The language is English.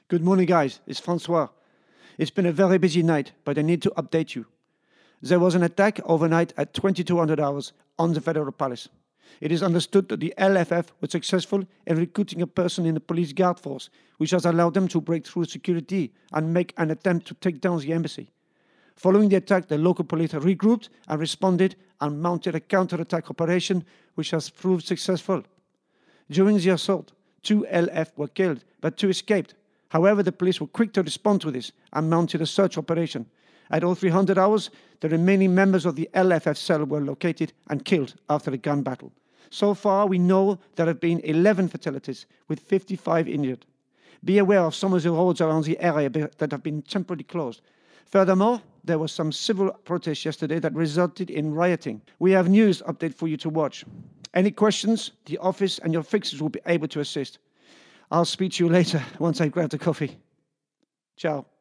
Good morning, guys. It's Francois. It's been a very busy night, but I need to update you. There was an attack overnight at 2200 hours on the Federal Palace. It is understood that the LFF was successful in recruiting a person in the police guard force, which has allowed them to break through security and make an attempt to take down the embassy. Following the attack, the local police regrouped and responded and mounted a counter-attack operation, which has proved successful. During the assault, 2 LF were killed, but 2 escaped. However, the police were quick to respond to this and mounted a search operation. At 0300 hours, the remaining members of the LFF cell were located and killed after a gun battle. So far, we know there have been 11 fatalities, with 55 injured. Be aware of some of the roads around the area that have been temporarily closed. Furthermore, there was some civil protest yesterday that resulted in rioting. We have news update for you to watch. Any questions, the office and your fixers will be able to assist. I'll speak to you later once I've grabbed a coffee. Ciao.